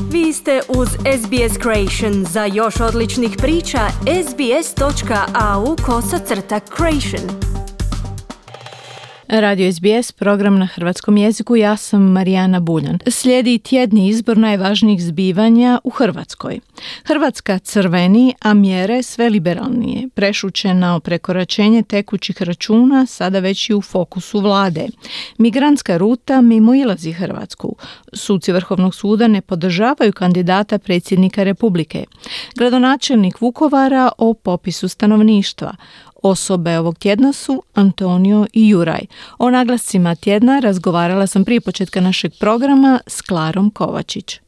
Vi ste uz SBS Creation. Za još odličnih priča, sbs.au/creation. Radio SBS, program na hrvatskom jeziku, ja sam Marijana Buljan. Slijedi tjedni izbor najvažnijih zbivanja u Hrvatskoj. Hrvatska crveni, a mjere sve liberalnije. Prešućeno prekoračenje tekućih računa sada već i u fokusu vlade. Migrantska ruta mimoilazi Hrvatsku. Suci Vrhovnog suda ne podržavaju kandidata predsjednika Republike. Gradonačelnik Vukovara o popisu stanovništva. Osobe ovog tjedna su Antonio i Juraj. O naglascima tjedna razgovarala sam prije početka našeg programa s Klarom Kovačić.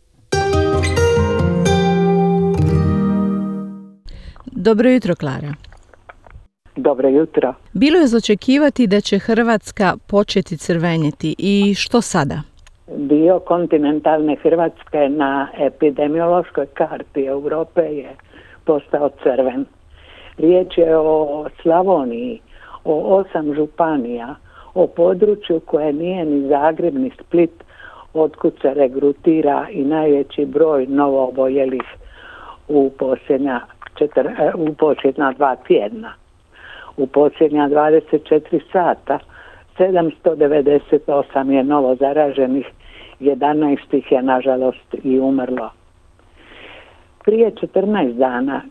Dobro jutro, Klara. Dobro jutro. Bilo je za očekivati da će Hrvatska početi crvenjeti i što sada? Dio kontinentalne Hrvatske na epidemiološkoj karti Europe je postao crven. Riječ je o Slavoniji, o 8 županija, o području koje nije ni Zagreb ni Split, otkud se regrutira i najveći broj novooboljelih u posljednja 2 tjedna. U posljednja 24 sata 798 je novo zaraženih, 11 ih je nažalost i umrlo. Prije 14 dana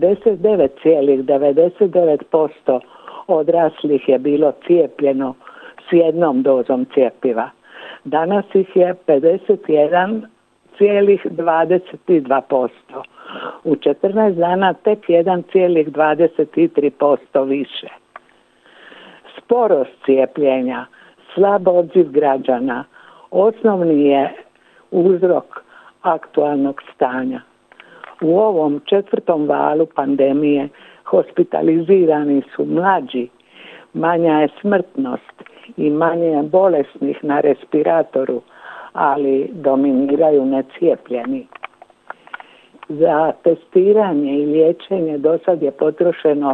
49,99% odraslih je bilo cijepljeno s jednom dozom cjepiva. Danas ih je 51,22%. U 14 dana tek 1,23% više. Sporost cijepljenja, slab odziv građana osnovni je uzrok aktualnog stanja. U ovom 4. valu pandemije hospitalizirani su mlađi, manja je smrtnost i manje je bolesnih na respiratoru, ali dominiraju necijepljeni. Za testiranje i liječenje do sad je potrošeno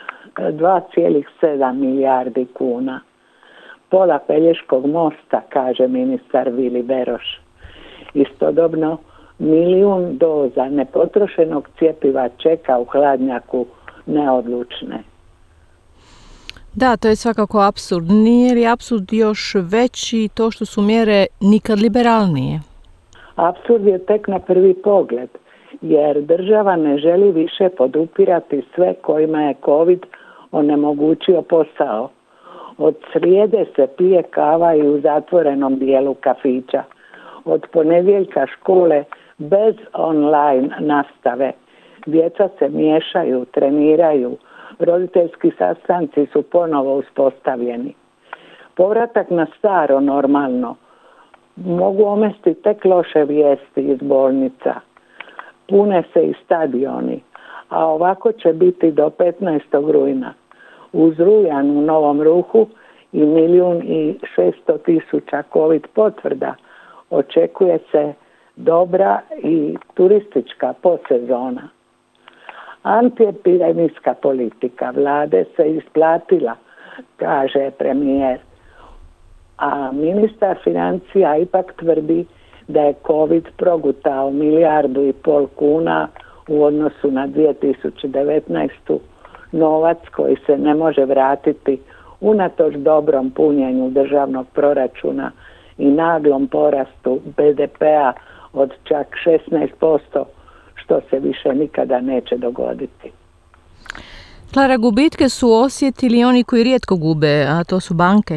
2,7 milijardi kuna. Pola Pelješkog mosta, kaže ministar Vili Beroš. Istodobno 1 milijun doza nepotrošenog cjepiva čeka u hladnjaku neodlučne. Da, to je svakako apsurd. Nije li apsurd još veći to što su mjere nikad liberalnije? Apsurd je tek na prvi pogled, jer država ne želi više podupirati sve kojima je COVID onemogućio posao. Od srijede se pije kava i u zatvorenom dijelu kafića. Od ponedjeljka škole bez online nastave. Djeca se miješaju, treniraju, roditeljski sastanci su ponovo uspostavljeni. Povratak na staro normalno mogu omesti tek loše vijesti iz bolnica. Pune se i stadioni, a ovako će biti do 15. rujna. Uz rujan u Novom Ruhu i 1.600.000 COVID potvrda očekuje se dobra i turistička posezona. Antiepidemijska politika vlade se isplatila, kaže premijer, a ministar financija ipak tvrdi da je COVID progutao 1,5 milijardu kuna u odnosu na 2019. Novac koji se ne može vratiti unatoč dobrom punjenju državnog proračuna i naglom porastu BDP-a od čak 16%, što se više nikada neće dogoditi. Klara, gubitke su osjetili oni koji rijetko gube, a to su banke.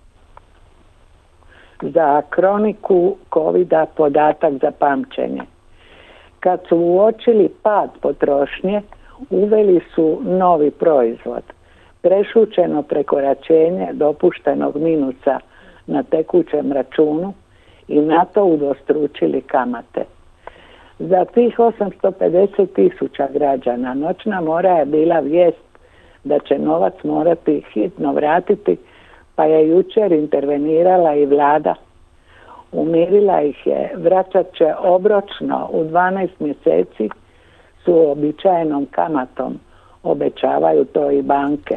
Za kroniku COVID-a podatak za pamćenje. Kad su uočili pad potrošnje, uveli su novi proizvod. Prešućeno prekoračenje dopuštenog minusa na tekućem računu i na to udvostručili kamate. Za tih 850.000 građana noćna mora je bila vijest da će novac morati hitno vratiti, pa je jučer intervenirala i vlada. Umirila ih je, vraćat će obročno u 12 mjeseci s uobičajenom kamatom, obećavaju to i banke.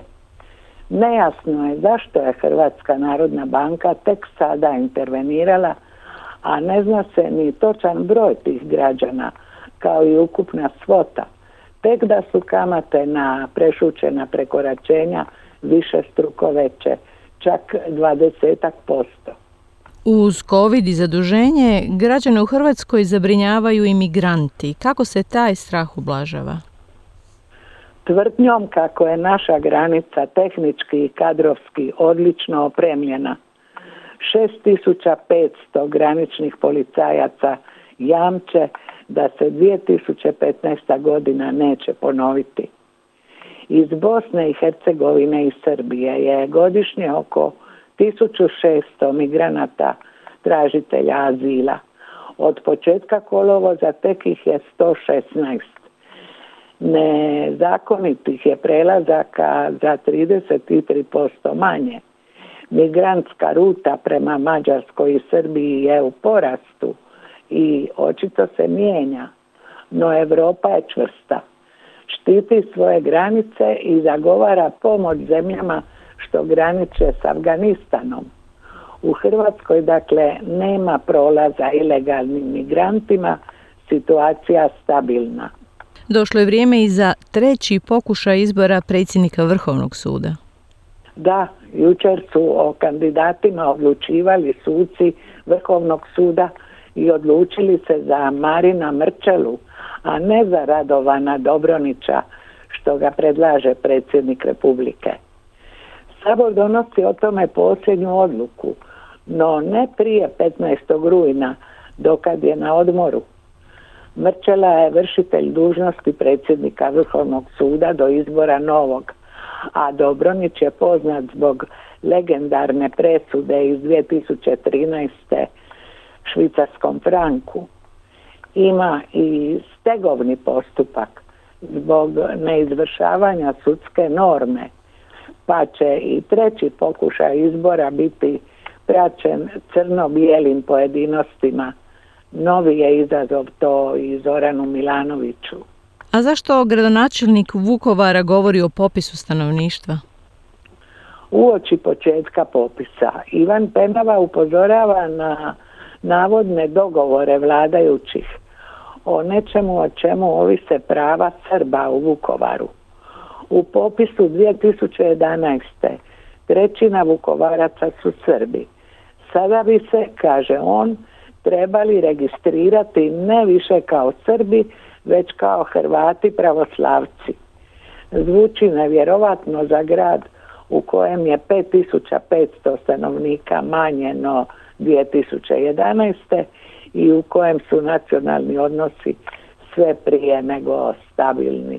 Nejasno je zašto je Hrvatska narodna banka tek sada intervenirala, a ne zna se ni točan broj tih građana, kao i ukupna svota, tek da su kamate na prešućena prekoračenja višestruko veće, čak 20%. Uz COVID i zaduženje, građane u Hrvatskoj zabrinjavaju i migranti. Kako se taj strah ublažava? Tvrdnjom kako je naša granica tehnički i kadrovski odlično opremljena. 6500 graničnih policajaca jamče da se 2015. godina neće ponoviti. Iz Bosne i Hercegovine i Srbije je godišnje oko 1600 migranata tražitelja azila. Od početka kolovoza tek ih je 116. Nezakonitih je prelazaka za 33% manje. Migrantska ruta prema Mađarskoj i Srbiji je u porastu i očito se mijenja, no Europa je čvrsta. Štiti svoje granice i zagovara pomoć zemljama što graniče s Afganistanom. U Hrvatskoj, dakle, nema prolaza ilegalnim migrantima, situacija stabilna. Došlo je vrijeme i za treći pokušaj izbora predsjednika Vrhovnog suda. Da, jučer su o kandidatima odlučivali suci Vrhovnog suda i odlučili se za Marina Mrčelu, a ne za Radovana Dobronića, što ga predlaže predsjednik Republike. Sabor donosi o tome posljednju odluku, no ne prije 15. rujna, dokad je na odmoru. Mrčela je vršitelj dužnosti predsjednika Vrhovnog suda do izbora novog, a Dobronić je poznat zbog legendarne presude iz 2013. švicarskom franku. Ima i stegovni postupak zbog neizvršavanja sudske norme, pa će i treći pokušaj izbora biti praćen crno-bijelim pojedinostima. Novi je izazov to i Zoranu Milanoviću. A zašto gradonačelnik Vukovara govori o popisu stanovništva? Uoči početka popisa Ivan Penava upozorava na navodne dogovore vladajućih o nečemu o čemu ovise prava Srba u Vukovaru. U popisu 2011. trećina Vukovaraca su Srbi. Sada bi se, kaže on, trebali registrirati ne više kao Srbi, već kao Hrvati pravoslavci. Zvuči nevjerovatno za grad u kojem je 5500 stanovnika manje no 2011. i u kojem su nacionalni odnosi sve prije nego stabilni.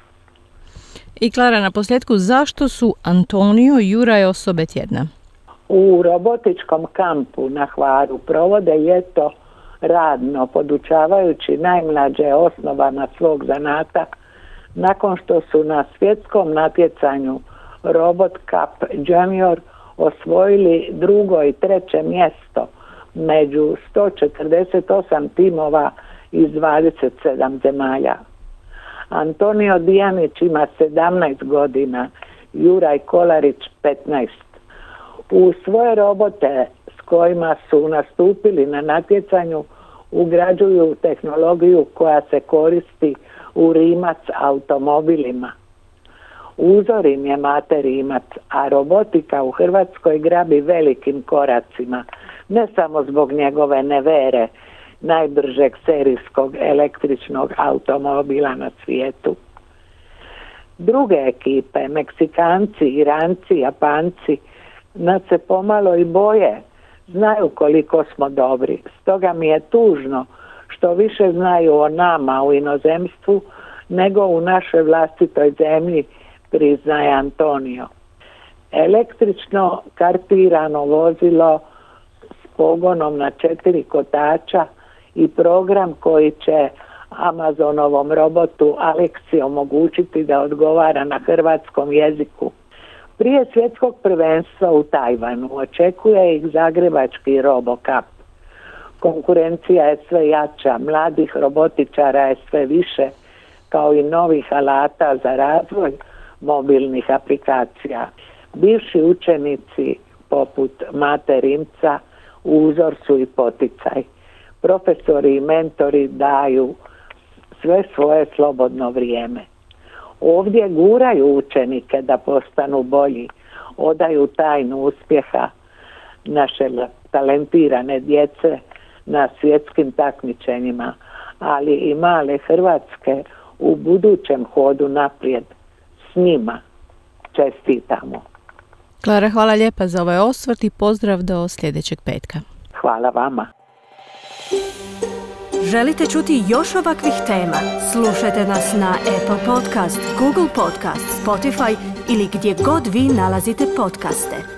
I Klara, na posljedku, zašto su Antonio i Juraj osobe tjedna? U robotičkom kampu na Hvaru provode ljeto radno, podučavajući najmlađe osnovama svog zanata, nakon što su na svjetskom natjecanju Robot Cup Junior osvojili drugo i treće mjesto među 148 timova iz 27 zemalja. Antonio Dijanić ima 17 godina, Juraj Kolarić 15. U svoje robote s kojima su nastupili na natjecanju ugrađuju tehnologiju koja se koristi u Rimac automobilima. Uzor im je Mate Rimac, a robotika u Hrvatskoj grabi velikim koracima, ne samo zbog njegove Nevere, najbržeg serijskog električnog automobila na svijetu. Druge ekipe, Meksikanci, Iranci, Japanci, nas se pomalo i boje, znaju koliko smo dobri. Stoga mi je tužno što više znaju o nama u inozemstvu nego u našoj vlastitoj zemlji, priznaje Antonio. Električno kartirano vozilo s pogonom na 4 kotača i program koji će Amazonovom robotu Alexi omogućiti da odgovara na hrvatskom jeziku. Prije svjetskog prvenstva u Tajvanu očekuje ih zagrebački RoboCup. Konkurencija je sve jača, mladih robotičara je sve više, kao i novih alata za razvoj mobilnih aplikacija. Bivši učenici poput Mate Rimca uzor su i poticaj. Profesori i mentori daju sve svoje slobodno vrijeme. Ovdje guraju učenike da postanu bolji, odaju tajnu uspjeha naše talentirane djece na svjetskim takmičenjima, ali i male Hrvatske u budućem hodu naprijed. S njima čestitamo. Klara, hvala lijepa za ovaj osvrt i pozdrav do sljedećeg petka. Hvala vama. Želite čuti još ovakvih tema? Slušajte nas na Apple Podcast, Google Podcast, Spotify ili gdje god vi nalazite podcaste.